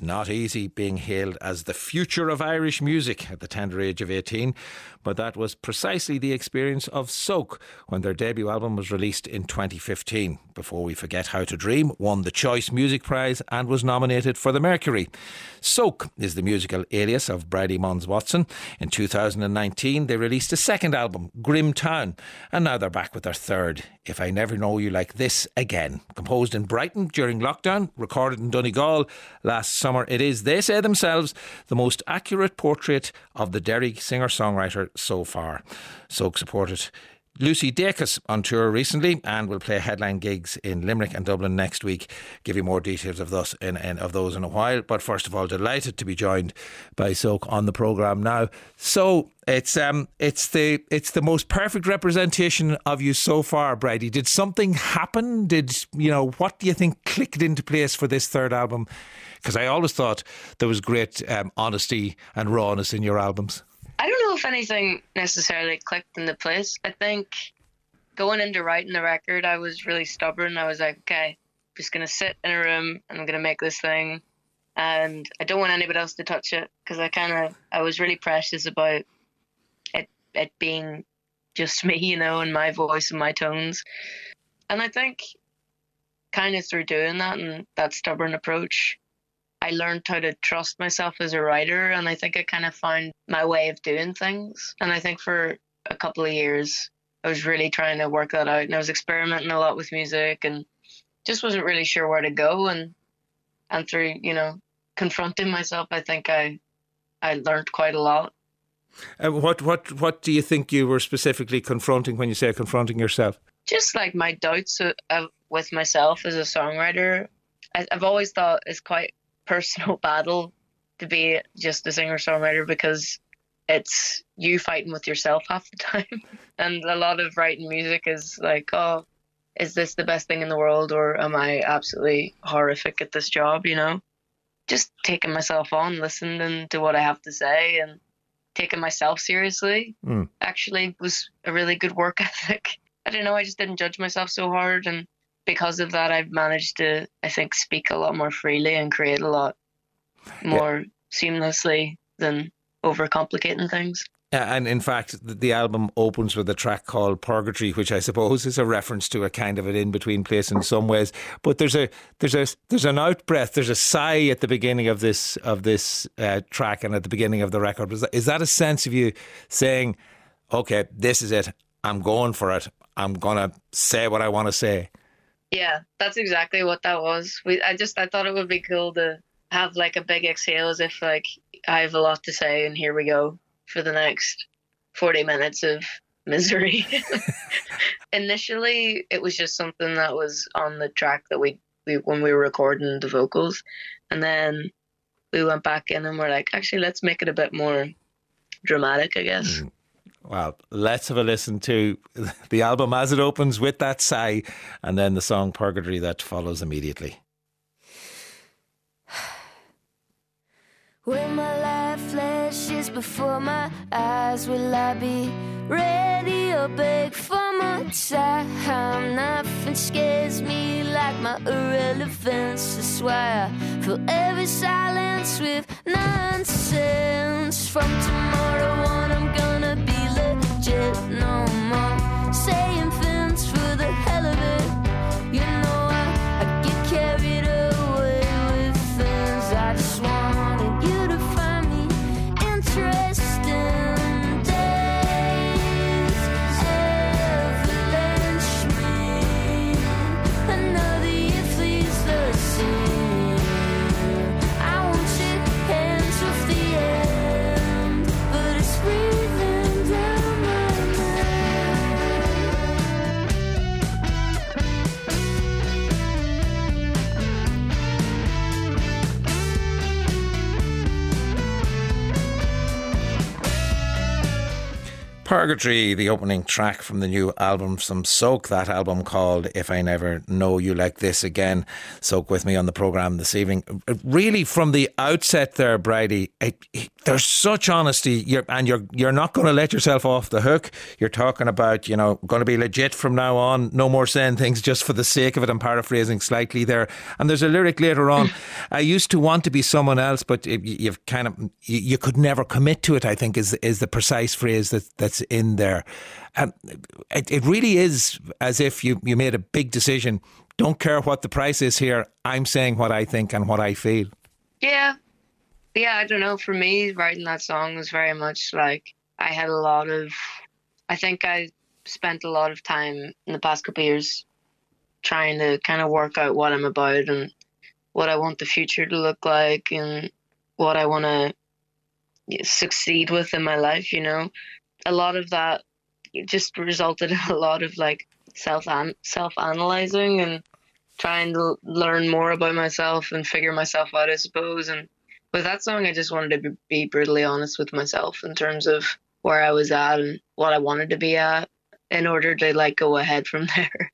not easy being hailed as the future of Irish music at the tender age of 18, but that was precisely the experience of Soak when their debut album was released in 2015. Before We Forget How to Dream won the Choice Music Prize and was nominated for the Mercury. Soak is the musical alias of Bridie Mons Watson. In 2019 they released a second album, Grim Town, and now they're back with their third, If I Never Know You Like This Again. Composed in Brighton during lockdown, recorded in Donegal last summer, it is, they say themselves, the most accurate portrait of the Derry singer-songwriter so far. Soak supported Lucy Dacus on tour recently and will play headline gigs in Limerick and Dublin next week. Give you more details of those in a while. But first of all, delighted to be joined by Soak on the programme now. So it's the most perfect representation of you so far, Bridie. Did something happen? What do you think clicked into place for this third album? Because I always thought there was great honesty and rawness in your albums. I don't know if anything necessarily clicked into place. I think going into writing the record, I was really stubborn. I was like, okay, I'm just going to sit in a room and I'm going to make this thing. And I don't want anybody else to touch it because I was really precious about it being just me, and my voice and my tones. And I think kind of through doing that and that stubborn approach, I learned how to trust myself as a writer, and I think I kind of found my way of doing things. And I think for a couple of years, I was really trying to work that out, and I was experimenting a lot with music and just wasn't really sure where to go. And through, confronting myself, I think I learned quite a lot. What do you think you were specifically confronting when you say confronting yourself? Just like my doubts with myself as a songwriter. I've always thought it's quite personal battle to be just a singer-songwriter because it's you fighting with yourself half the time. And a lot of writing music is like, oh, is this the best thing in the world, or am I absolutely horrific at this job? Just taking myself on, listening to what I have to say and taking myself seriously actually was a really good work ethic. I don't know, I just didn't judge myself so hard, and because of that, I've managed to, I think, speak a lot more freely and create a lot more seamlessly than overcomplicating things. And in fact, the album opens with a track called Purgatory, which I suppose is a reference to a kind of an in-between place in some ways. But there's an out-breath, there's a sigh at the beginning of this track and at the beginning of the record. Is that a sense of you saying, okay, this is it, I'm going for it, I'm going to say what I want to say? Yeah, that's exactly what that was. I thought it would be cool to have like a big exhale as if like I have a lot to say and here we go for the next 40 minutes of misery. Initially, it was just something that was on the track that we when we were recording the vocals. And then we went back in and we're like, actually, let's make it a bit more dramatic, I guess. Well, let's have a listen to the album as it opens with that sigh and then the song Purgatory that follows immediately. When my life flashes before my eyes, will I be ready or beg for more time? Nothing scares me like my irrelevance. That's why I fill every silence with nonsense. From tomorrow on I'm gonna be legit, no more saying things for the hell of it. I get carried away with things. I just wanted you to find me interesting. Days avalanche me. Another year flees the same. I want your hands off the end, but it's breathing down my mind. Purgatory, the opening track from the new album from Soak, that album called If I Never Know You Like This Again. Soak with me on the programme this evening. Really, from the outset there, Bridie, there's such honesty, you're not going to let yourself off the hook. You're talking about, going to be legit from now on, no more saying things just for the sake of it. I'm paraphrasing slightly there. And there's a lyric later on, I used to want to be someone else, but you could never commit to it, I think is the precise phrase that's in there. It really is as if you made a big decision. Don't care what the price is here. I'm saying what I think and what I feel. Yeah, I don't know. For me, writing that song was very much like I think I spent a lot of time in the past couple of years trying to kind of work out what I'm about and what I want the future to look like and what I want to succeed with in my life, A lot of that just resulted in a lot of like self-analyzing and trying to learn more about myself and figure myself out, I suppose. And with that song, I just wanted to be brutally honest with myself in terms of where I was at and what I wanted to be at in order to like go ahead from there.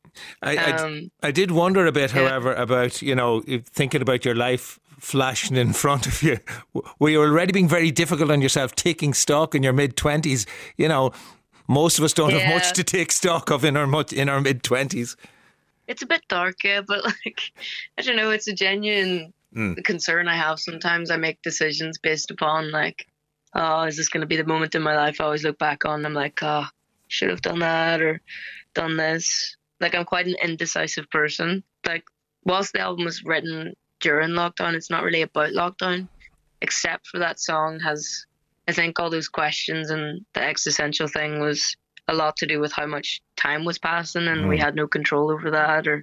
I did wonder a bit, however, about, thinking about your life flashing in front of you. Were you already being very difficult on yourself, taking stock in your mid-20s? Most of us don't have much to take stock of in our mid-20s. It's a bit dark, but I don't know, it's a genuine concern I have. Sometimes I make decisions based upon is this going to be the moment in my life I always look back on? I'm like, should have done that or done this. I'm quite an indecisive person. Whilst the album was written during lockdown, it's not really about lockdown, except for that song has, I think, all those questions, and the existential thing was a lot to do with how much time was passing and we had no control over that, or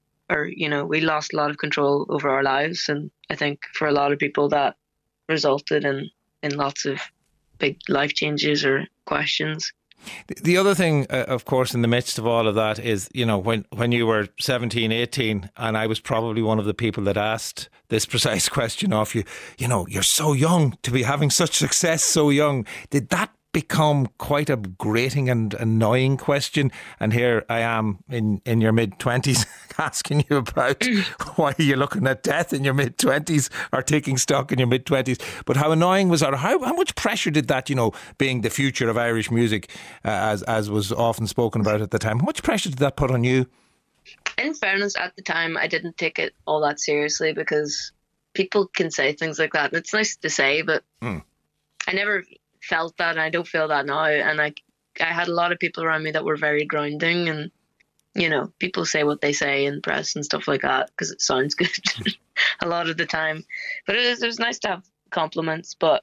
we lost a lot of control over our lives. And I think for a lot of people that resulted in lots of big life changes or questions. The other thing, of course, in the midst of all of that is, when you were 17, 18, and I was probably one of the people that asked this precise question of you, you're so young to be having such success so young. Did that become quite a grating and annoying question? And here I am in your mid-20s asking you about why you're looking at death in your mid-20s or taking stock in your mid-20s. But how annoying was that? How much pressure did that, being the future of Irish music, as was often spoken about at the time, how much pressure did that put on you? In fairness, at the time, I didn't take it all that seriously because people can say things like that. And it's nice to say, but I never felt that, and I don't feel that now. And I had a lot of people around me that were very grounding, and people say what they say in press and stuff like that because it sounds good a lot of the time. But it was nice to have compliments, but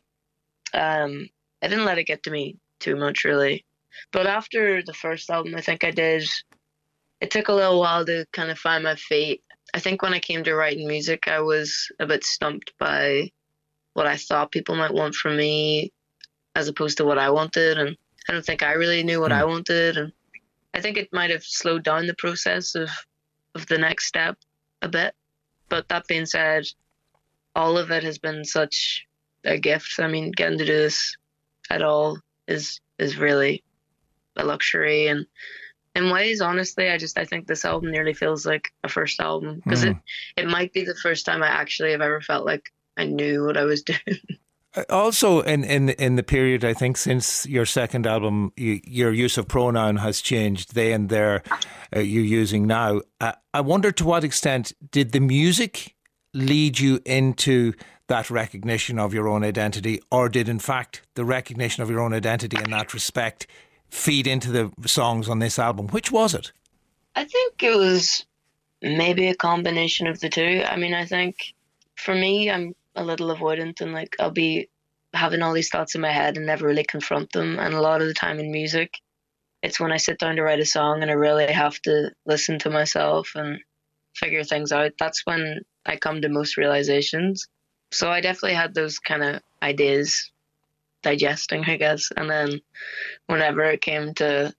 I didn't let it get to me too much, really. But after the first album, I think it took a little while to kind of find my feet. I think when I came to writing music, I was a bit stumped by what I thought people might want from me as opposed to what I wanted. And I don't think I really knew what I wanted. And I think it might have slowed down the process of the next step a bit. But that being said, all of it has been such a gift. I mean, getting to do this at all is really a luxury. And in ways, honestly, I think this album nearly feels like a first album because it might be the first time I actually have ever felt like I knew what I was doing. Also, in the period, I think, since your second album, your use of pronoun has changed. They and their, you're using now. I wonder to what extent did the music lead you into that recognition of your own identity, or did, in fact, the recognition of your own identity in that respect feed into the songs on this album? Which was it? I think it was maybe a combination of the two. I mean, I think for me, I'm a little avoidant and I'll be having all these thoughts in my head and never really confront them. And a lot of the time in music, it's when I sit down to write a song and I really have to listen to myself and figure things out. That's when I come to most realizations. So I definitely had those kind of ideas digesting, I guess. And then whenever it came to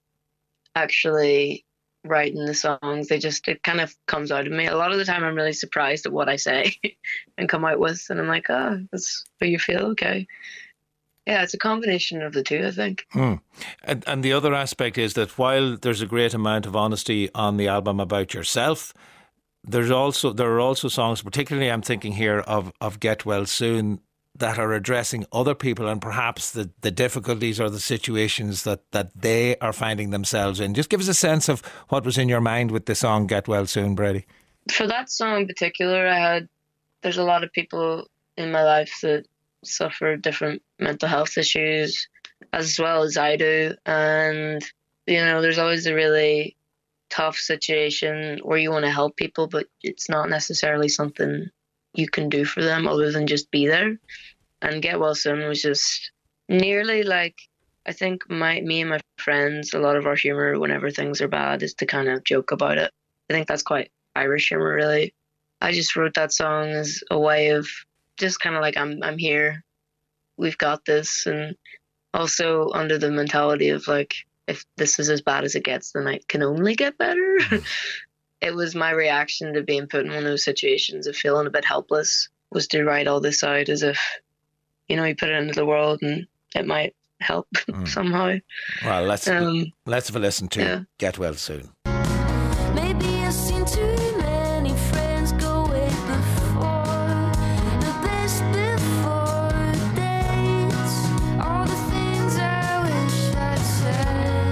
actually writing the songs, it kind of comes out of me. A lot of the time I'm really surprised at what I say and come out with, and I'm like, oh, that's how you feel, okay. Yeah, it's a combination of the two, I think. And the other aspect is that while there's a great amount of honesty on the album about yourself, there are also songs, particularly I'm thinking here of Get Well Soon, that are addressing other people and perhaps the difficulties or the situations that they are finding themselves in. Just give us a sense of what was in your mind with the song Get Well Soon, Brady. For that song in particular, there's a lot of people in my life that suffer different mental health issues as well as I do. And, there's always a really tough situation where you want to help people, but it's not necessarily something you can do for them other than just be there. And Get Well Soon was just nearly like, I think me and my friends, a lot of our humour whenever things are bad is to kind of joke about it. I think that's quite Irish humour, really. I just wrote that song as a way of just kind of like, I'm here, we've got this, and also under the mentality of like, if this is as bad as it gets, then it can only get better. It was my reaction to being put in one of those situations of feeling a bit helpless, was to write all this out as if, you put it into the world and it might help somehow. Well, let's have a listen to Get Well Soon. Maybe I've seen too many friends go away before the best before dates. All the things I wish I'd said.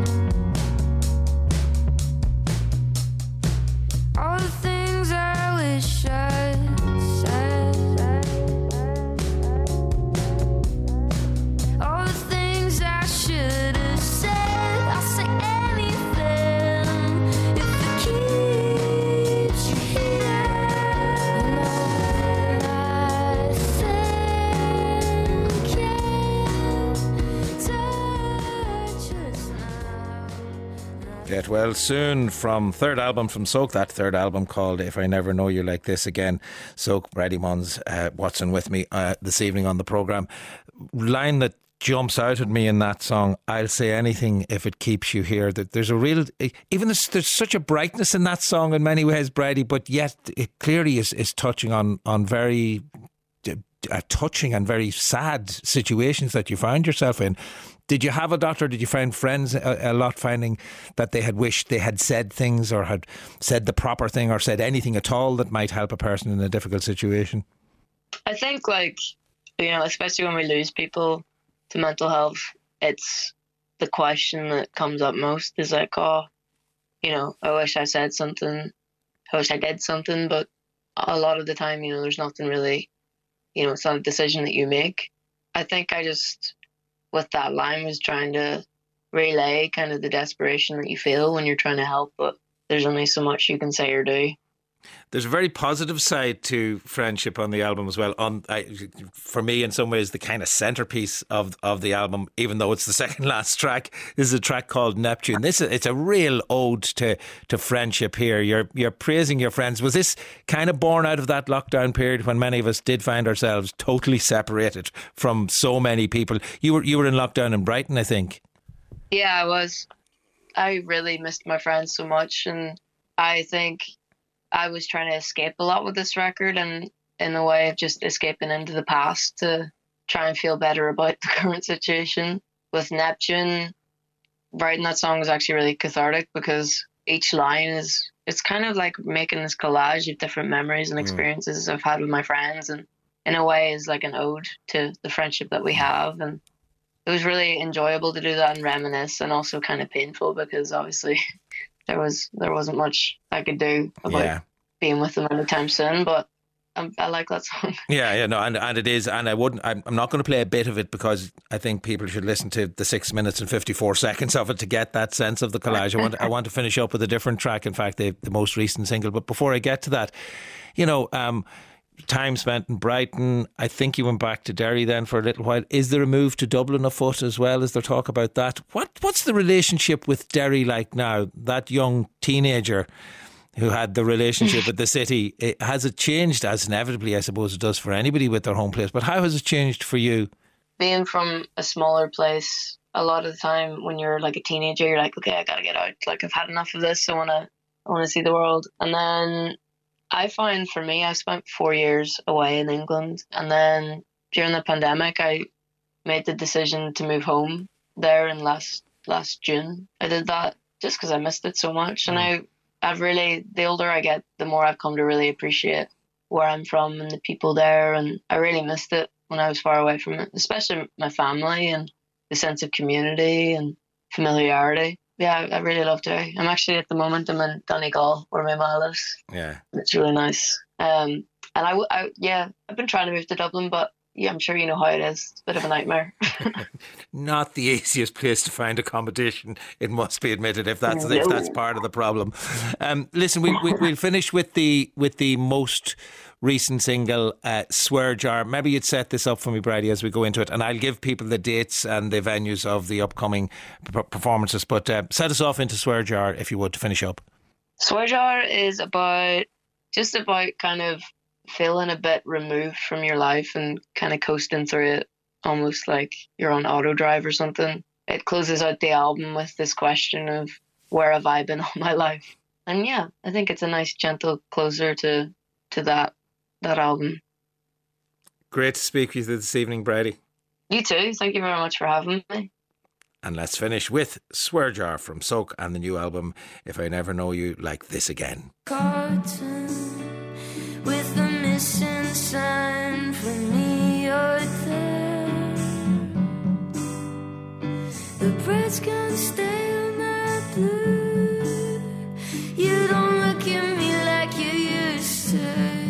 All the things I wish I'd said. All the things I should have said. I'll say anything if it keeps you here. Nothing can touch us now. Get Well Soon from third album from Soak, that third album called If I Never Know You Like This Again. Soak, Brady Munns, Watson with me this evening on the programme. Line that jumps out at me in that song, I'll say anything if it keeps you here. That there's a real, even there's such a brightness in that song in many ways, Brady, but yet it clearly is touching on very touching and very sad situations that you found yourself in. Did you have a doctor? Did you find friends a lot finding that they had wished they had said things or had said the proper thing or said anything at all that might help a person in a difficult situation? I think, especially when we lose people to mental health, it's the question that comes up most is like, I wish I said something, I wish I did something, but a lot of the time, there's nothing really, it's not a decision that you make. I think I just, with that line, was trying to relay kind of the desperation that you feel when you're trying to help, but there's only so much you can say or do. There's a very positive side to Friendship on the album as well. For me, in some ways, the kind of centrepiece of the album, even though it's the second last track, is a track called Neptune. It's a real ode to friendship here. You're praising your friends. Was this kind of born out of that lockdown period when many of us did find ourselves totally separated from so many people? You were in lockdown in Brighton, I think. Yeah, I was. I really missed my friends so much, and I think I was trying to escape a lot with this record, and in a way of just escaping into the past to try and feel better about the current situation. With Neptune, writing that song was actually really cathartic because each line it's kind of like making this collage of different memories and experiences I've had with my friends, and in a way is like an ode to the friendship that we have. And it was really enjoyable to do that and reminisce, and also kind of painful because obviously there wasn't much I could do about being with them anytime soon, but I like that song. And it is, and I'm not going to play a bit of it because I think people should listen to the 6 minutes and 54 seconds of it to get that sense of the collage. I want to finish up with a different track, in fact the most recent single, but before I get to that, time spent in Brighton. I think you went back to Derry then for a little while. Is there a move to Dublin afoot as well? Is there talk about that? What's the relationship with Derry like now? That young teenager who had the relationship with the city, has it changed? As inevitably, I suppose it does for anybody with their home place. But how has it changed for you? Being from a smaller place, a lot of the time when you're like a teenager, you're like, okay, I gotta get out. Like, I've had enough of this. I wanna see the world. And then I find for me, I spent 4 years away in England, and then during the pandemic, I made the decision to move home there in last June. I did that just because I missed it so much. And I've really, the older I get, the more I've come to really appreciate where I'm from and the people there. And I really missed it when I was far away from it, especially my family and the sense of community and familiarity. Yeah, I really loved it. I'm actually at the moment, I'm in Donegal, where my ma lives. Yeah. It's really nice. And I've been trying to move to Dublin, but yeah, I'm sure you know how it is. It's a bit of a nightmare. Not the easiest place to find accommodation, it must be admitted, if that's part of the problem. Listen, we'll finish with the most recent single, Swear Jar. Maybe you'd set this up for me, Bridie, as we go into it, and I'll give people the dates and the venues of the upcoming performances. But set us off into Swear Jar, if you would, to finish up. Swear Jar is about kind of feeling a bit removed from your life and kind of coasting through it, almost like you're on auto drive or something. It closes out the album with this question of, where have I been all my life? And yeah, I think it's a nice gentle closer to that album. Great to speak with you this evening, Bridie. You too. Thank you very much for having me. And let's finish with Swear Jar from Soak and the new album, If I Never Know You Like This Again. Carton with the missing sign for me or there. The bread's gone stale, not blue. You don't look at me like you used to.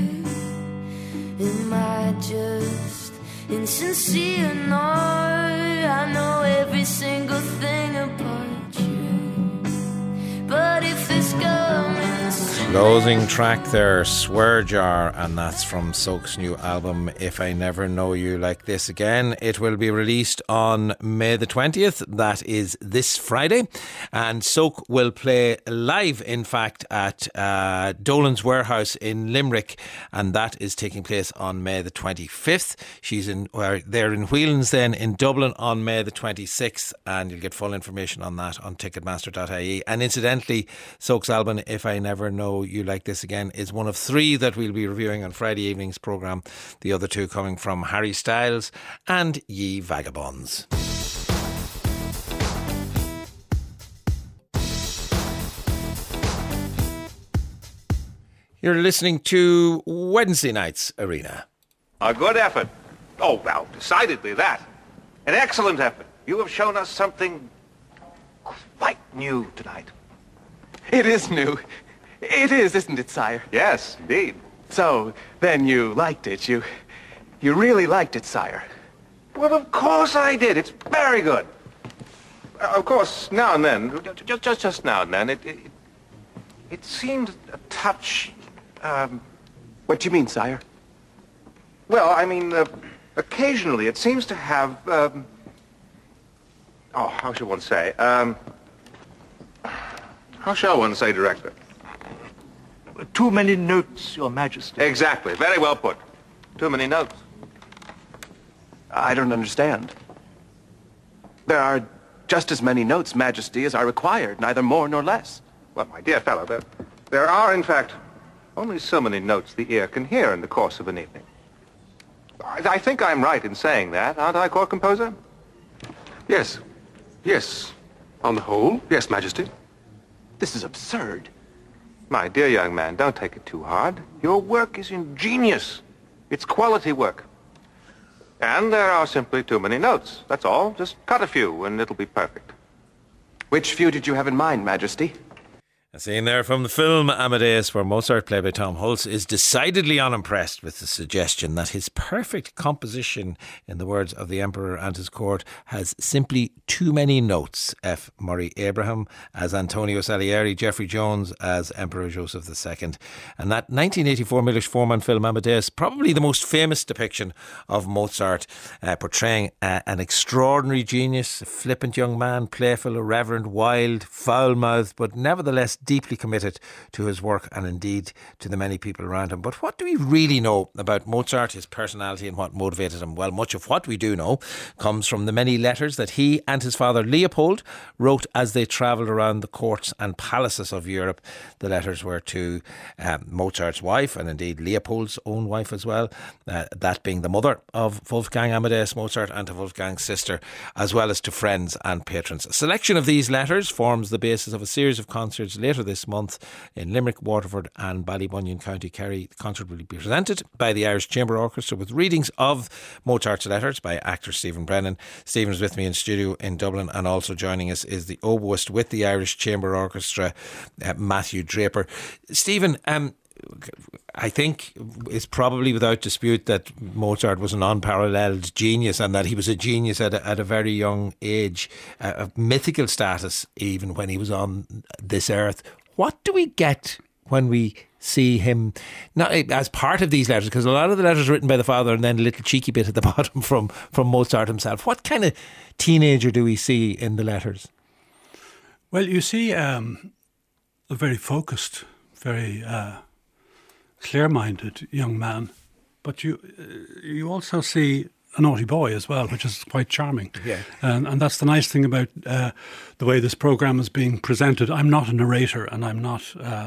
Am I just insincere? No, I know every single thing about you. But if it's going Closing track there, Swear Jar, and that's from Soak's new album, If I Never Know You Like This Again. It will be released on May the 20th, that is this Friday, and Soak will play live, in fact, at Dolan's Warehouse in Limerick, and that is taking place on May the 25th. They're in Whelan's then in Dublin on May the 26th, and you'll get full information on that on ticketmaster.ie. And incidentally, Soak's album, If I Never Know You Like This Again, is one of 3 that we'll be reviewing on Friday evening's programme. The other 2 coming from Harry Styles and Ye Vagabonds. You're listening to Wednesday Night's Arena. A good effort. Oh, well, decidedly that. An excellent effort. You have shown us something quite new tonight. It is new. It is, isn't it, sire? Yes, indeed. So, then you liked it. You really liked it, sire. Well, of course I did. It's very good. Of course, now and then, just now and then, it seemed a touch, What do you mean, sire? Well, I mean, occasionally it seems to have, how shall one say? How shall one say, Director? Too many notes, Your Majesty. Exactly. Very well put. Too many notes. I don't understand. There are just as many notes, Majesty, as are required, neither more nor less. Well, my dear fellow, there are, in fact, only so many notes the ear can hear in the course of an evening. I think I'm right in saying that, aren't I, court composer? Yes. Yes. On the whole, yes, Majesty. This is absurd. My dear young man, don't take it too hard. Your work is ingenious. It's quality work. And there are simply too many notes. That's all. Just cut a few and it'll be perfect. Which few did you have in mind, Majesty? A scene there from the film Amadeus, where Mozart, played by Tom Hulce, is decidedly unimpressed with the suggestion that his perfect composition, in the words of the Emperor and his court, has simply too many notes. F. Murray Abraham as Antonio Salieri, Geoffrey Jones as Emperor Joseph II. And that 1984 Milos Forman film Amadeus, probably the most famous depiction of Mozart, portraying an extraordinary genius, a flippant young man, playful, irreverent, wild, foul-mouthed, but nevertheless deeply committed to his work and indeed to the many people around him. But what do we really know about Mozart, his personality and what motivated him? Well, much of what we do know comes from the many letters that he and his father Leopold wrote as they travelled around the courts and palaces of Europe. The letters were to Mozart's wife and indeed Leopold's own wife as well, that being the mother of Wolfgang Amadeus Mozart, and to Wolfgang's sister, as well as to friends and patrons. A selection of these letters forms the basis of a series of concerts later this month in Limerick, Waterford and Ballybunion, County Kerry. The concert will be presented by the Irish Chamber Orchestra with readings of Mozart's letters by actor Stephen Brennan. Stephen's with me in studio in Dublin, and also joining us is the oboist with the Irish Chamber Orchestra, Matthew Draper. Stephen, I think it's probably without dispute that Mozart was an unparalleled genius, and that he was a genius at a very young age, a mythical status even when he was on this earth. What do we get when we see him not as part of these letters? Because a lot of the letters are written by the father and then a little cheeky bit at the bottom from Mozart himself. What kind of teenager do we see in the letters? Well, you see a very focused, very clear-minded young man, but you also see a naughty boy as well, which is quite charming. Yeah. And that's the nice thing about the way this programme is being presented. I'm not a narrator and I'm not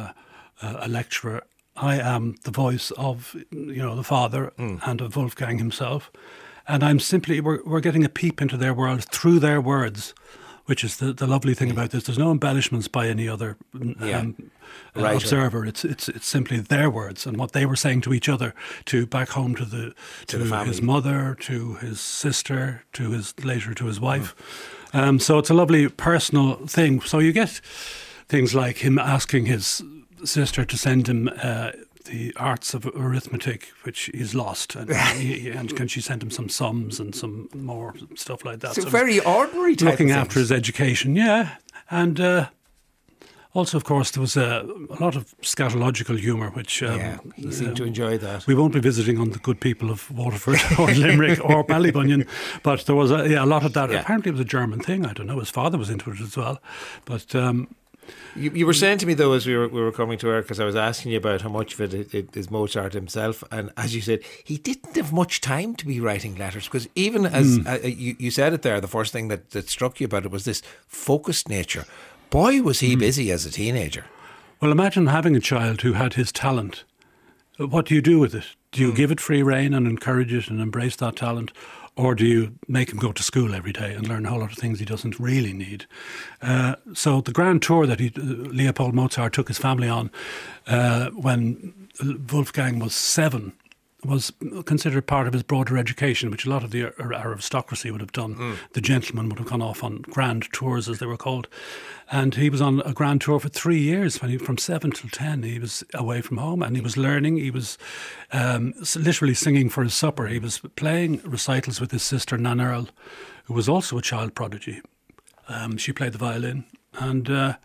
a lecturer. I am the voice of, the father and of Wolfgang himself. And I'm simply, we're getting a peep into their world through their words, which is the lovely thing about this. There's no embellishments by any other observer. It's simply their words and what they were saying to each other, to back home to the his mother, to his sister, later to his wife. So it's a lovely personal thing. So you get things like him asking his sister to send him the arts of arithmetic, which he's lost, and can she send him some sums and some more stuff like that? So very ordinary type looking of after his education, and also, of course, there was a lot of scatological humour, which he seemed to enjoy that. We won't be visiting on the good people of Waterford or Limerick or Ballybunion, but there was a lot of that. Yeah. Apparently, it was a German thing. I don't know. His father was into it as well, but. You were saying to me, though, as we were coming to air, because I was asking you about how much of it is Mozart himself, and as you said, he didn't have much time to be writing letters, because even as you said it there, the first thing that struck you about it was this focused nature. Boy, was he busy as a teenager. Well, imagine having a child who had his talent. What do you do with it? Do you give it free rein and encourage it and embrace that talent? Or do you make him go to school every day and learn a whole lot of things he doesn't really need? So the grand tour that Leopold Mozart took his family on when Wolfgang was 7 was considered part of his broader education, which a lot of the aristocracy would have done. The gentlemen would have gone off on grand tours, as they were called. And he was on a grand tour for 3 years. From 7 till 10, he was away from home and he was learning. He was literally singing for his supper. He was playing recitals with his sister, Nan Earl, who was also a child prodigy. She played the violin, and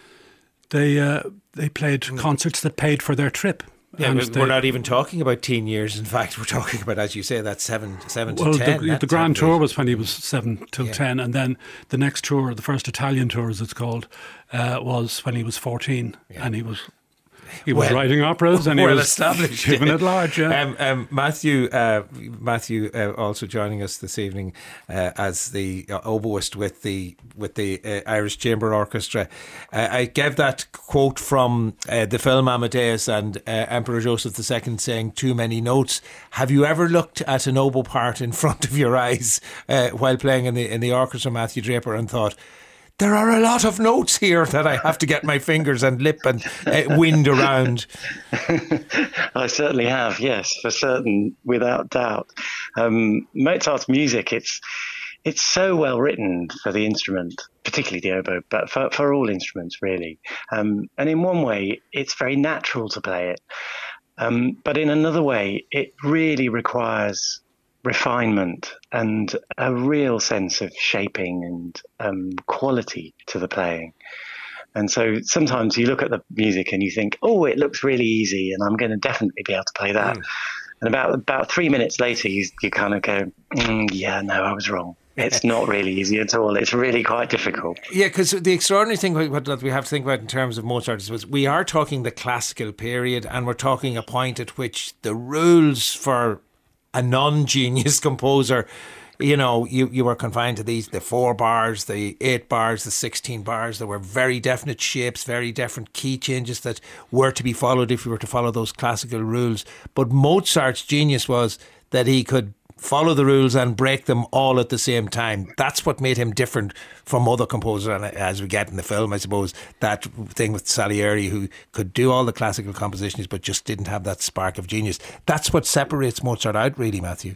they played concerts that paid for their trip. Yeah, we're not even talking about teen years. In fact, we're talking about, as you say, that 7 to 10. The grand tour was when he was 7 till 10, and then the next tour, the first Italian tour, as it's called, was when he was 14, and he was writing operas and he was established, even at large. Yeah. Matthew also joining us this evening as the oboist with the Irish Chamber Orchestra. I gave that quote from the film Amadeus and Emperor Joseph II saying too many notes. Have you ever looked at an oboe part in front of your eyes while playing in the orchestra, Matthew Draper, and thought, there are a lot of notes here that I have to get my fingers and lip and wind around? I certainly have, yes, for certain, without doubt. Mozart's music, it's so well written for the instrument, particularly the oboe, but for all instruments, really. And in one way, it's very natural to play it. But in another way, it really requires refinement and a real sense of shaping and quality to the playing. And so sometimes you look at the music and you think, oh, it looks really easy and I'm going to definitely be able to play that. And about 3 minutes later, you kind of go, yeah, no, I was wrong. It's not really easy at all. It's really quite difficult. Yeah, because the extraordinary thing that we have to think about in terms of Mozart was we are talking the classical period, and we're talking a point at which the rules for a non-genius composer, you know, you were confined to the 4 bars, the 8 bars, the 16 bars. There were very definite shapes, very different key changes that were to be followed if you were to follow those classical rules. But Mozart's genius was that he could follow the rules and break them all at the same time. That's what made him different from other composers. And as we get in the film, I suppose, that thing with Salieri, who could do all the classical compositions but just didn't have that spark of genius. That's what separates Mozart out, really, Matthew.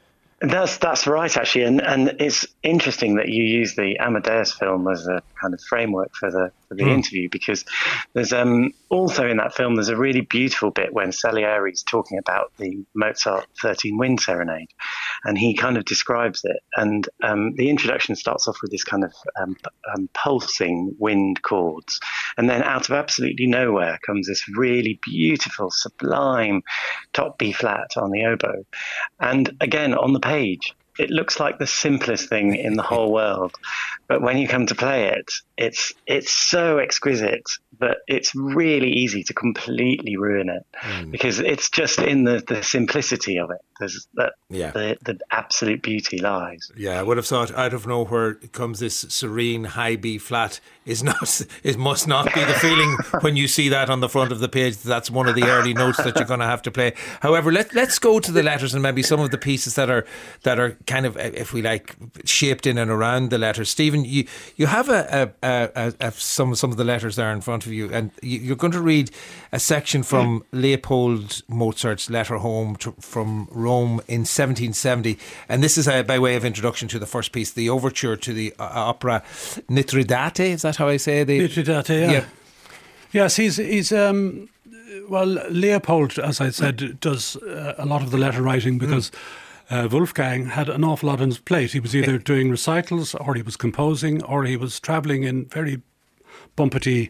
That's right, actually, and it's interesting that you use the Amadeus film as a kind of framework for the interview, because there's also in that film there's a really beautiful bit when Salieri's talking about the Mozart 13 Wind Serenade, and he kind of describes it, and the introduction starts off with this kind of pulsing wind chords, and then out of absolutely nowhere comes this really beautiful, sublime top B flat on the oboe, and again on the page it looks like the simplest thing in the whole world, but when you come to play it, it's so exquisite, but it's really easy to completely ruin it because it's just in the simplicity of it. There's the absolute beauty lies. Yeah, I would have thought out of nowhere comes this serene high B flat. It must not be the feeling when you see that on the front of the page. That's one of the early notes that you're going to have to play. However, let's go to the letters and maybe some of the pieces that are kind of, if we like, shaped in and around the letters. Stephen, you have some of the letters there in front of you, and you're going to read a section from Leopold Mozart's letter home from Rome in 1770, and this is by way of introduction to the first piece, the overture to the opera Mithridate. Is that how I say it? Mithridate, yeah. Yes, he's well, Leopold, as I said, does a lot of the letter writing because Wolfgang had an awful lot on his plate. He was either doing recitals, or he was composing, or he was travelling in very bumpety,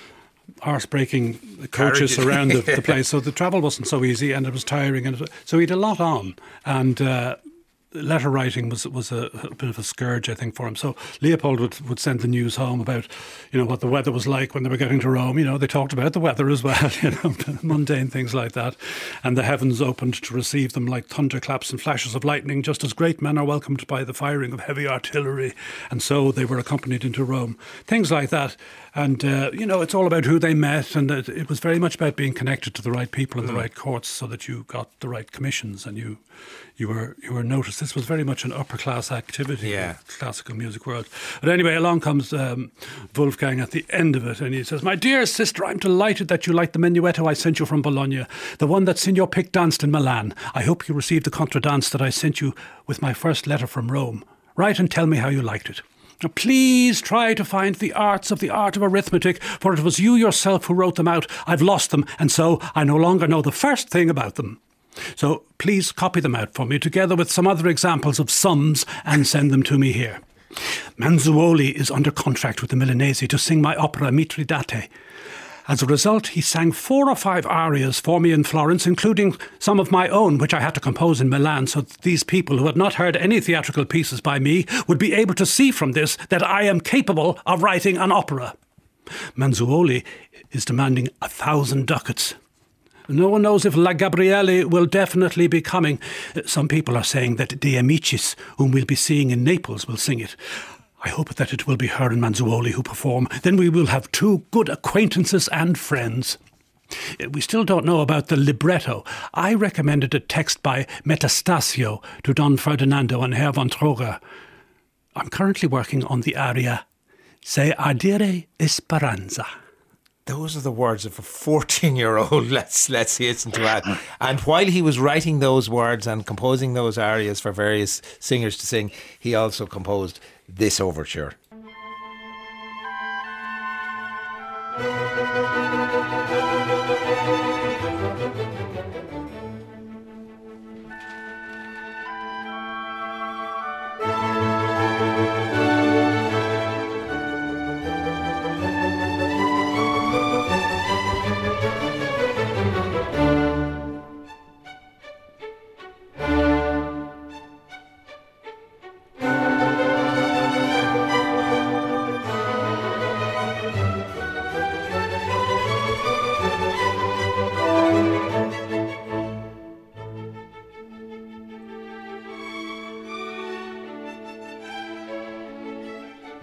arse-breaking coaches around the place. So the travel wasn't so easy, and it was tiring. And so he had a lot on, and letter writing was a bit of a scourge, I think, for him. So Leopold would send the news home about, what the weather was like when they were getting to Rome. They talked about the weather as well, mundane things like that. And the heavens opened to receive them like thunderclaps and flashes of lightning, just as great men are welcomed by the firing of heavy artillery. And so they were accompanied into Rome. Things like that. And, it's all about who they met, and it was very much about being connected to the right people in the right courts so that you got the right commissions and you were noticed. This was very much an upper-class activity in the classical music world. But anyway, along comes Wolfgang at the end of it, and he says, "My dear sister, I'm delighted that you liked the menuetto I sent you from Bologna, the one that Signor Pick danced in Milan. I hope you received the contradance that I sent you with my first letter from Rome. Write and tell me how you liked it. Now, please try to find the art of arithmetic, for it was you yourself who wrote them out. I've lost them, and so I no longer know the first thing about them. So please copy them out for me, together with some other examples of sums, and send them to me here. Manzuoli is under contract with the Milanese to sing my opera Mithridate. As a result, he sang 4 or 5 arias for me in Florence, including some of my own, which I had to compose in Milan, so that these people who had not heard any theatrical pieces by me would be able to see from this that I am capable of writing an opera. Manzuoli is demanding 1,000 ducats. No one knows if La Gabriele will definitely be coming. Some people are saying that De Amicis, whom we'll be seeing in Naples, will sing it. I hope that it will be her and Manzuoli who perform. Then we will have 2 good acquaintances and friends. We still don't know about the libretto. I recommended a text by Metastasio to Don Ferdinando and Herr von Troger. I'm currently working on the aria Se ardire Esperanza. Those are the words of a 14-year-old, let's hasten to add. And while he was writing those words and composing those arias for various singers to sing, he also composed this overture.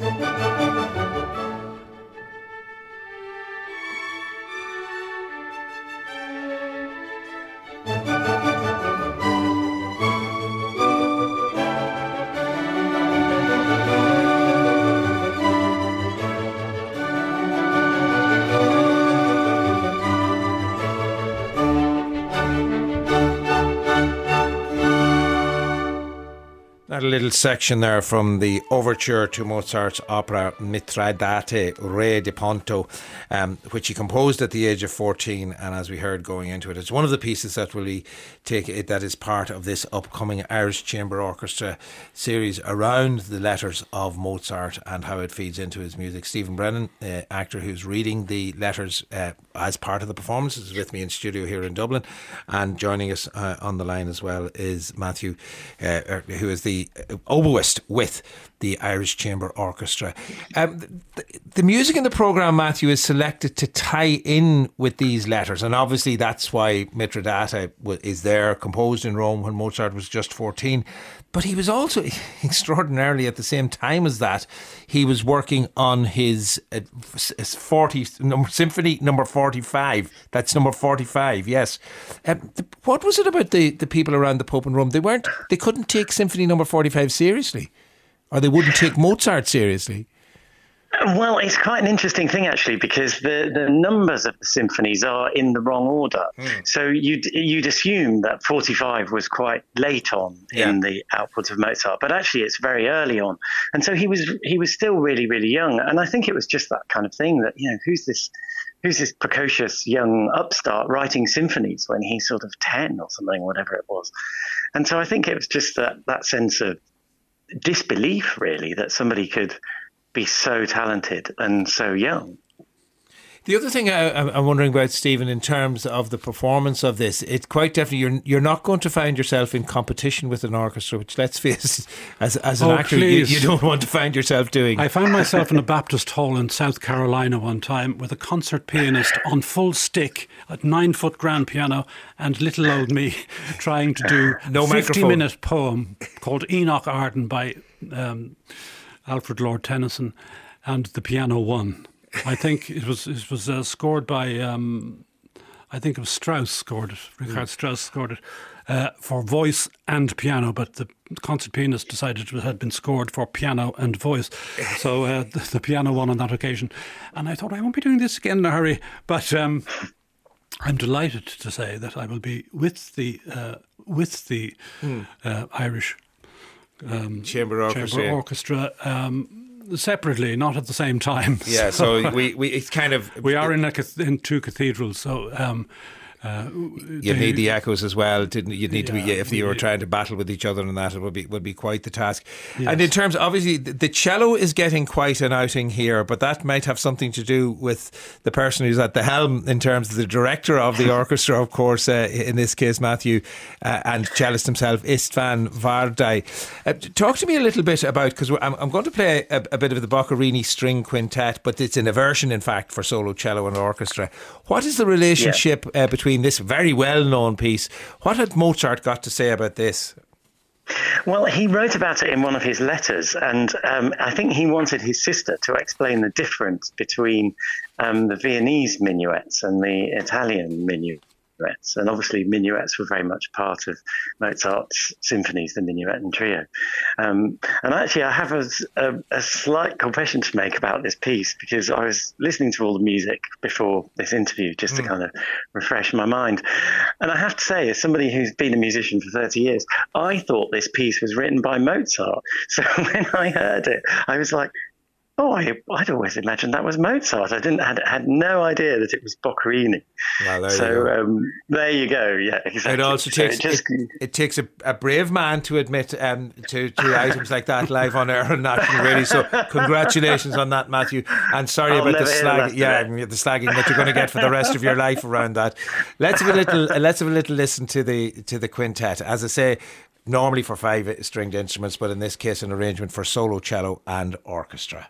A little section there from the overture to Mozart's opera Mitridate Re di Ponto, which he composed at the age of 14, and as we heard going into it, it's one of the pieces that that is part of this upcoming Irish Chamber Orchestra series around the letters of Mozart and how it feeds into his music. Stephen Brennan, actor who's reading the letters as part of the performance, is with me in studio here in Dublin, and joining us on the line as well is Matthew, who is the oboist with the Irish Chamber Orchestra. The music in the programme, Matthew, is selected to tie in with these letters, and obviously that's why Mitridate is there, composed in Rome when Mozart was just 14. But he was also extraordinarily, at the same time as that, he was working on his Symphony number 45. That's number 45, yes. What was it about the people around the Pope in Rome? They couldn't take Symphony number 45 seriously, or they wouldn't take Mozart seriously. Well, it's quite an interesting thing, actually, because the numbers of the symphonies are in the wrong order. So you'd assume that 45 was quite late on in the output of Mozart, but actually it's very early on. And so he was still really, really young. And I think it was just that kind of thing that, who's this precocious young upstart writing symphonies when he's sort of 10 or something, whatever it was. And so I think it was just that sense of disbelief, really, that somebody could be so talented and so young. The other thing I'm wondering about, Stephen, in terms of the performance of this, it's quite definitely you're not going to find yourself in competition with an orchestra, which, let's face, as an actor, you don't want to find yourself doing. I found myself in a Baptist hall in South Carolina one time with a concert pianist on full stick at 9-foot grand piano, and little old me trying to do a 50-minute poem called Enoch Arden by Alfred Lord Tennyson, and the piano won. I think it was scored by I think it was Strauss scored it. Richard Strauss scored it for voice and piano, but the concert pianist decided it had been scored for piano and voice. So the piano won on that occasion, and I thought, I won't be doing this again in a hurry. But I'm delighted to say that I will be with the Irish Chamber Orchestra. Separately, not at the same time. Yeah, so we it's kind of we are in two cathedrals, so you need the echoes as well. You'd need to be, if you were trying to battle with each other and that, it would be quite the task. Yes. And in terms, obviously, the cello is getting quite an outing here, but that might have something to do with the person who's at the helm in terms of the director of the orchestra, of course, in this case, Matthew, and cellist himself, Istvan Vardai. Talk to me a little bit about, because I'm going to play a bit of the Boccherini string quintet, but it's in a version, in fact, for solo cello and orchestra. What is the relationship between this very well-known piece? What had Mozart got to say about this? Well, he wrote about it in one of his letters, and I think he wanted his sister to explain the difference between the Viennese minuets and the Italian minuets. And obviously minuets were very much part of Mozart's symphonies, the minuet and trio. And actually I have a slight confession to make about this piece, because I was listening to all the music before this interview just to kind of refresh my mind. And I have to say, as somebody who's been a musician for 30 years, I thought this piece was written by Mozart. So when I heard it, I was like, I'd always imagined that was Mozart. I had no idea that it was Boccherini. Well, there you go. Yeah, exactly. It also takes a brave man to admit to items like that live on air and national radio. So congratulations on that, Matthew. And sorry about the slagging that you're going to get for the rest of your life around that. Let's have a little listen to the quintet. As I say, normally for 5 stringed instruments, but in this case an arrangement for solo cello and orchestra.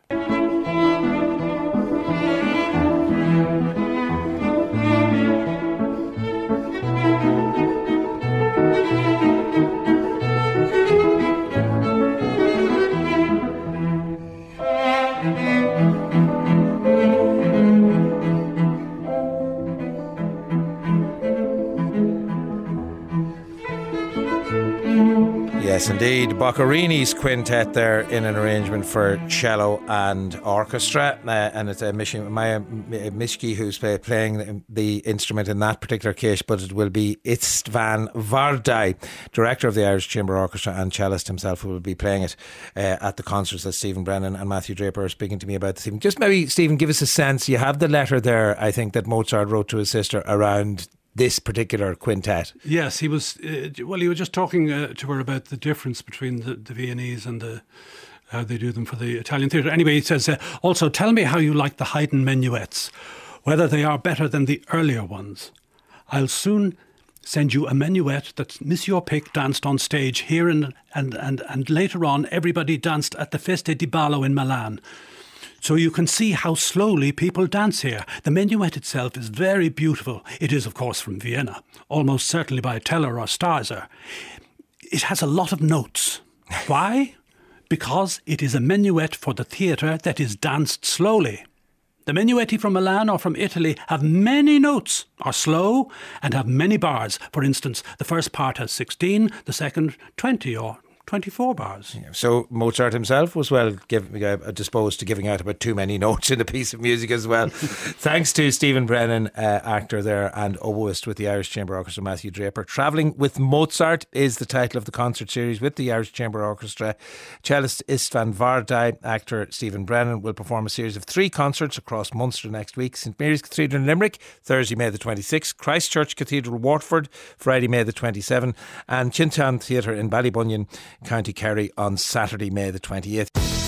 Yes, indeed. Boccarini's quintet there in an arrangement for cello and orchestra. And it's Maya Mishki who's playing the instrument in that particular case, but it will be Istvan Vardai, director of the Irish Chamber Orchestra and cellist himself, who will be playing it at the concerts that Stephen Brennan and Matthew Draper are speaking to me about this evening. Just maybe, Stephen, give us a sense. You have the letter there, I think, that Mozart wrote to his sister around this particular quintet. Yes, he was. He was just talking to her about the difference between the Viennese and how they do them for the Italian theatre. Anyway, he says, also tell me how you like the Haydn minuets, whether they are better than the earlier ones. I'll soon send you a minuet that Monsieur Pic danced on stage here and later on everybody danced at the Feste di Ballo in Milan. So you can see how slowly people dance here. The minuet itself is very beautiful. It is, of course, from Vienna, almost certainly by Teller or Starzer. It has a lot of notes. Why? Because it is a minuet for the theatre that is danced slowly. The minuetti from Milan or from Italy have many notes, are slow, and have many bars. For instance, the first part has 16, the second 20 or 24 bars. Yeah, so Mozart himself was disposed to giving out about too many notes in a piece of music as well. Thanks to Stephen Brennan, actor there and oboist with the Irish Chamber Orchestra, Matthew Draper. Travelling with Mozart is the title of the concert series with the Irish Chamber Orchestra. Cellist Istvan Vardai, actor Stephen Brennan will perform a series of 3 concerts across Munster next week. St Mary's Cathedral in Limerick, Thursday, May the 26th. Christchurch Cathedral, Waterford, Friday, May the 27th. And Chintown Theatre in Ballybunion, County Kerry on Saturday, May the 28th.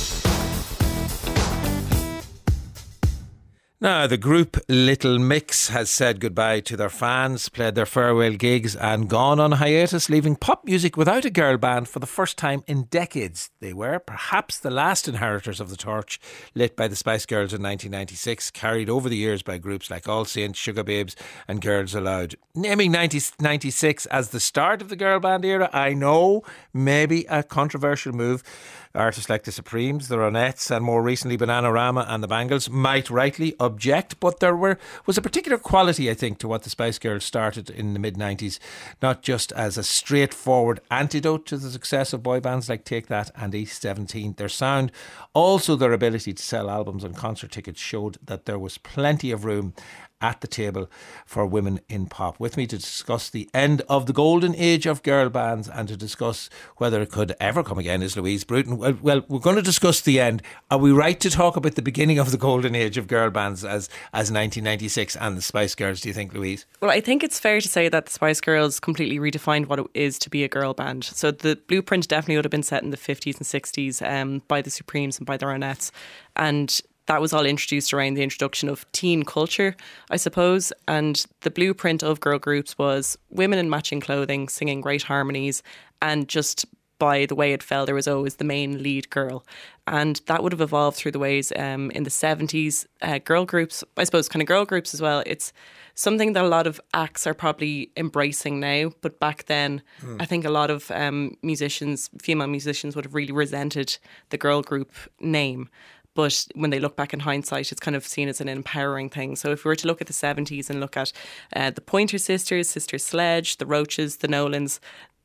Now, the group Little Mix has said goodbye to their fans, played their farewell gigs and gone on hiatus, leaving pop music without a girl band for the first time in decades. They were perhaps the last inheritors of the torch lit by the Spice Girls in 1996, carried over the years by groups like All Saints, Sugar Babes and Girls Aloud. Naming 1996 as the start of the girl band era, I know, maybe a controversial move. Artists like the Supremes, the Ronettes and more recently Bananarama and the Bangles might rightly object, but there was a particular quality, I think, to what the Spice Girls started in the mid-90s, not just as a straightforward antidote to the success of boy bands like Take That and East 17. Their sound, also their ability to sell albums and concert tickets, showed that there was plenty of room at the table for women in pop. With me to discuss the end of the golden age of girl bands and to discuss whether it could ever come again is Louise Bruton. Well, we're going to discuss the end. Are we right to talk about the beginning of the golden age of girl bands as 1996 and the Spice Girls, do you think, Louise? Well, I think it's fair to say that the Spice Girls completely redefined what it is to be a girl band. So the blueprint definitely would have been set in the 50s and 60s by the Supremes and by the Ronettes. And that was all introduced around the introduction of teen culture, I suppose. And the blueprint of girl groups was women in matching clothing, singing great harmonies, and just by the way it fell, there was always the main lead girl. And that would have evolved through the ways in the 70s. Girl groups, I suppose, kind of girl groups as well. It's something that a lot of acts are probably embracing now. But back then, I think a lot of female musicians would have really resented the girl group name. But when they look back in hindsight, it's kind of seen as an empowering thing. So if we were to look at the 70s and look at the Pointer Sisters, Sister Sledge, the Roaches, the Nolans,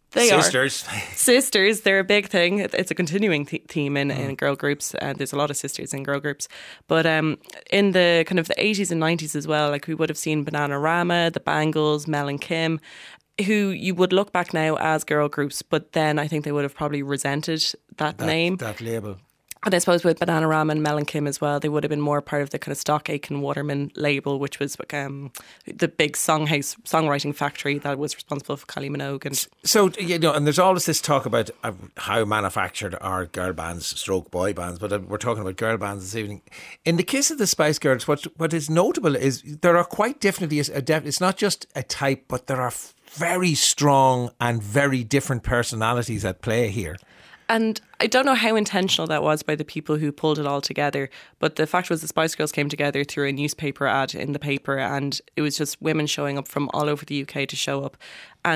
sisters, they're a big thing. It's a continuing theme in girl groups. There's a lot of sisters in girl groups. But in the kind of the 80s and 90s as well, like we would have seen Bananarama, the Bangles, Mel and Kim, who you would look back now as girl groups, but then I think they would have probably resented that name. That label. And I suppose with Bananarama and Mel and Kim as well, they would have been more part of the kind of Stock Aitken Waterman label, which was the big songwriting factory that was responsible for Kylie Minogue. And so, and there's always this talk about how manufactured are girl bands, stroke boy bands, but we're talking about girl bands this evening. In the case of the Spice Girls, what is notable is there are quite definitely, it's not just a type, but there are very strong and very different personalities at play here. And I don't know how intentional that was by the people who pulled it all together, but the fact was the Spice Girls came together through a newspaper ad in the paper, and it was just women showing up from all over the UK to show up. And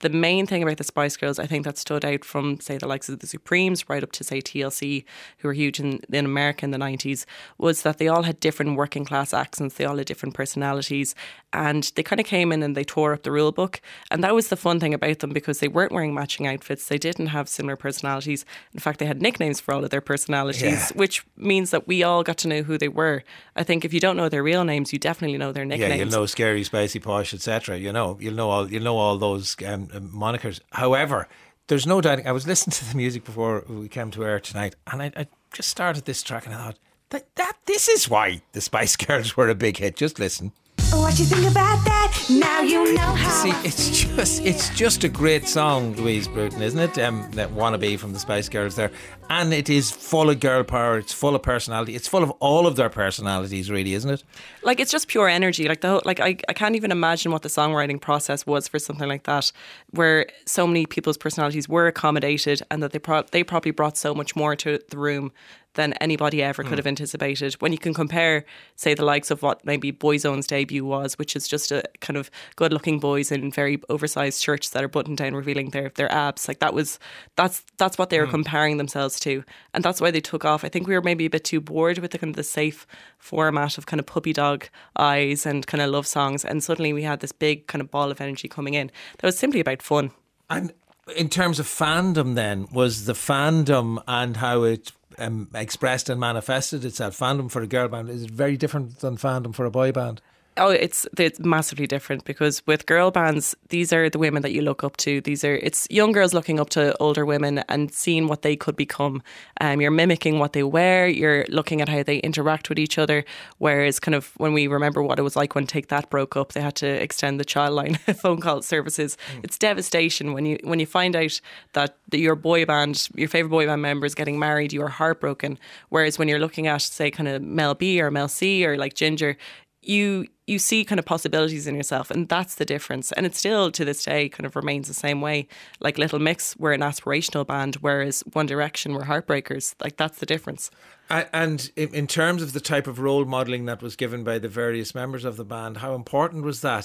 the main thing about the Spice Girls, I think, that stood out from, say, the likes of the Supremes right up to, say, TLC, who were huge in America in the 90s, was that they all had different working class accents. They all had different personalities, and they kind of came in and they tore up the rule book. And that was the fun thing about them, because they weren't wearing matching outfits. They didn't have similar personalities. In fact, they had nicknames for all of their personalities, which means that we all got to know who they were. I think if you don't know their real names, you definitely know their nicknames. Yeah, you'll know Scary, Spicy, Posh, etc. You'll know all those monikers. However, there's no doubt. I was listening to the music before we came to air tonight, and I just started this track and I thought that this is why the Spice Girls were a big hit. Just listen. What you think about that? Now you know how. See, it's just a great song, Louise Bruton, isn't it? That Wannabe from the Spice Girls there, and it is full of girl power. It's full of personality. It's full of all of their personalities, really, isn't it? Like, it's just pure energy. Like I can't even imagine what the songwriting process was for something like that, where so many people's personalities were accommodated, and that they probably brought so much more to the room than anybody ever could have anticipated. When you can compare, say, the likes of what maybe Boyzone's debut was, which is just a kind of good-looking boys in very oversized shirts that are buttoned down, revealing their abs. Like, that's what they were comparing themselves to, and that's why they took off. I think we were maybe a bit too bored with the kind of the safe format of kind of puppy dog eyes and kind of love songs, and suddenly we had this big kind of ball of energy coming in that was simply about fun. And in terms of fandom, then, was the fandom and how it expressed and manifested itself, fandom for a girl band, is it very different than fandom for a boy band? Oh, it's massively different, because with girl bands, these are the women that you look up to. It's young girls looking up to older women and seeing what they could become. You're mimicking what they wear. You're looking at how they interact with each other. Whereas, kind of, when we remember what it was like when Take That broke up, they had to extend the Childline phone call services. It's devastation when you find out that your boy band, your favourite boy band member, is getting married. You are heartbroken. Whereas when you're looking at, say, kind of Mel B or Mel C or like Ginger, you see kind of possibilities in yourself, and that's the difference. And it still to this day kind of remains the same way. Like Little Mix were an aspirational band, whereas One Direction were heartbreakers. Like, that's the difference. And in terms of the type of role modelling that was given by the various members of the band, how important was that?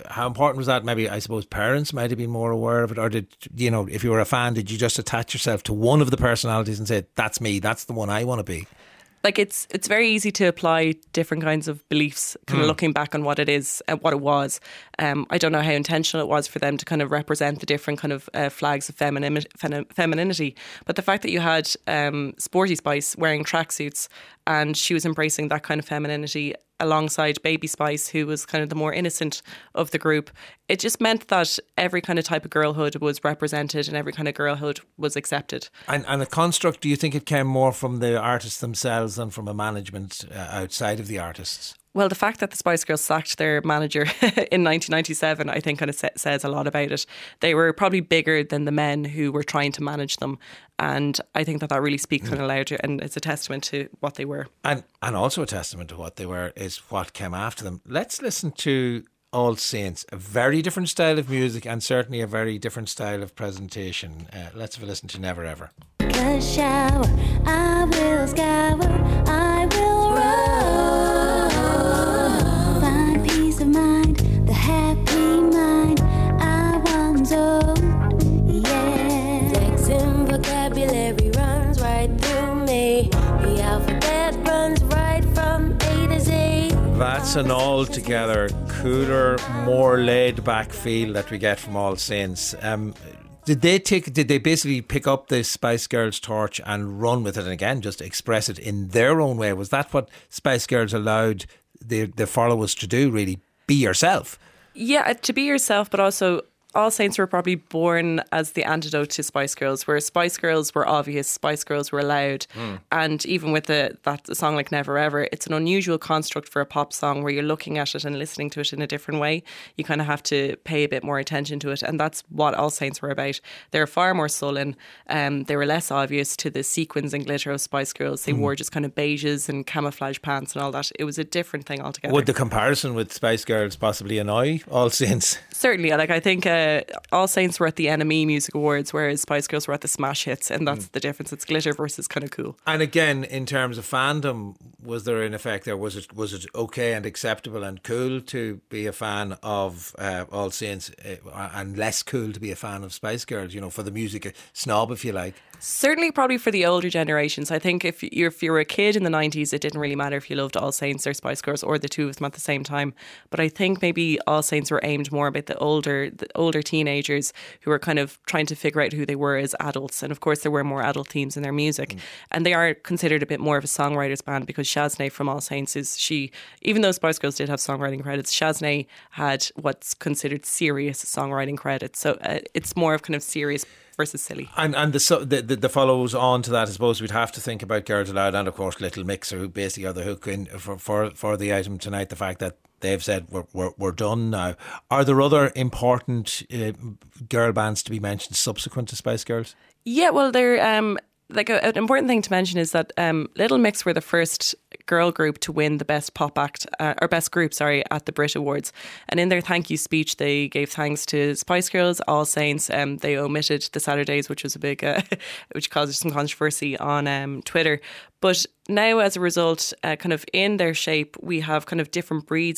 Maybe, I suppose, parents might have been more aware of it, or did, if you were a fan, did you just attach yourself to one of the personalities and say, that's me, that's the one I want to be? Like, it's very easy to apply different kinds of beliefs, kind of looking back on what it is and what it was. I don't know how intentional it was for them to kind of represent the different kind of flags of femininity. But the fact that you had Sporty Spice wearing tracksuits, and she was embracing that kind of femininity alongside Baby Spice, who was kind of the more innocent of the group, it just meant that every kind of type of girlhood was represented and every kind of girlhood was accepted. And the construct, do you think it came more from the artists themselves than from a management outside of the artists? Well, the fact that the Spice Girls sacked their manager in 1997, I think, kind of says a lot about it. They were probably bigger than the men who were trying to manage them. And I think that really speaks kind of louder, and it's a testament to what they were. And also a testament to what they were is what came after them. Let's listen to All Saints, a very different style of music and certainly a very different style of presentation. Let's have a listen to Never Ever. A shower, I will scour, I will roll. Find peace of mind, the happy mind I once owned, yeah. Flexing vocabulary runs right through me. The alphabet runs right from A to Z. That's an altogether cooler, more laid-back feel that we get from All Saints. Did they basically pick up the Spice Girls torch and run with it, and again just express it in their own way? Was that what Spice Girls allowed the followers to do, really? Be yourself? Yeah, to be yourself, but also All Saints were probably born as the antidote to Spice Girls, where Spice Girls were obvious, Spice Girls were loud. And even with that song like Never Ever, it's an unusual construct for a pop song where you're looking at it and listening to it in a different way. You kind of have to pay a bit more attention to it, and that's what All Saints were about. They were far more sullen. They were less obvious to the sequins and glitter of Spice Girls. They wore just kind of beiges and camouflage pants and all that. It was a different thing altogether. Would the comparison with Spice Girls possibly annoy All Saints? Certainly. Like, I think All Saints were at the NME Music Awards, whereas Spice Girls were at the Smash Hits, and that's the difference. It's glitter versus kind of cool. And again, in terms of fandom, was there in effect there was it okay and acceptable and cool to be a fan of All Saints, and less cool to be a fan of Spice Girls? You know, for the music snob, if you like. Certainly, probably for the older generations. I think if you were a kid in the 90s, it didn't really matter if you loved All Saints or Spice Girls or the two of them at the same time. But I think maybe All Saints were aimed more about the older teenagers who were kind of trying to figure out who they were as adults. And of course, there were more adult themes in their music. And they are considered a bit more of a songwriter's band, because Shaznay from All Saints even though Spice Girls did have songwriting credits, Shaznay had what's considered serious songwriting credits. So it's more of kind of serious versus silly. And the follows on to that, I suppose we'd have to think about Girls Aloud and of course Little Mix, who basically are the hook in for the item tonight. The fact that they've said we're done now. Are there other important girl bands to be mentioned subsequent to Spice Girls? Yeah, well, they're like an important thing to mention is that Little Mix were the first girl group to win the best pop act or best group, at the Brit Awards. And in their thank you speech, they gave thanks to Spice Girls, All Saints. They omitted the Saturdays, which was a big, which caused some controversy on Twitter. But now, as a result, kind of in their shape, we have kind of different breeds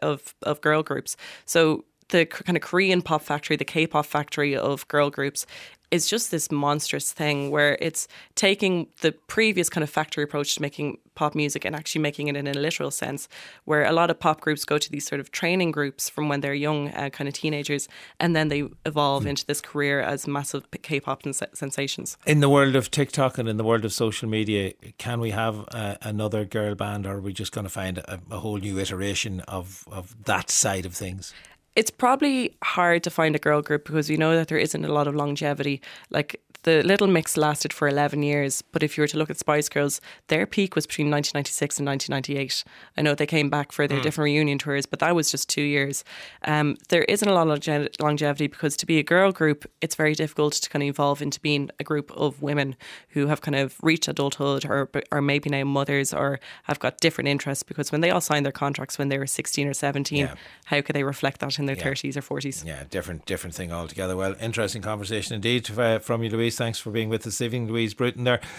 of girl groups. So the kind of Korean pop factory, the K-pop factory of girl groups, is just this monstrous thing where it's taking the previous kind of factory approach to making pop music and actually making it in a literal sense, where a lot of pop groups go to these sort of training groups from when they're young, kind of teenagers, and then they evolve into this career as massive K-pop sensations. In the world of TikTok and in the world of social media, can we have another girl band, or are we just going to find a whole new iteration of that side of things? It's probably hard to find a girl group because we know that there isn't a lot of longevity. Like the Little Mix lasted for 11 years, but if you were to look at Spice Girls, their peak was between 1996 and 1998. I know they came back for their different reunion tours, but that was just 2 years. There isn't a lot of longevity because to be a girl group, it's very difficult to kind of evolve into being a group of women who have kind of reached adulthood or maybe now mothers or have got different interests, because when they all signed their contracts when they were 16 or 17, how could they reflect that in their 30s or 40s? Yeah, different thing altogether. Well, interesting conversation indeed from you, Louise. Thanks for being with us this evening. Louise Bruton there,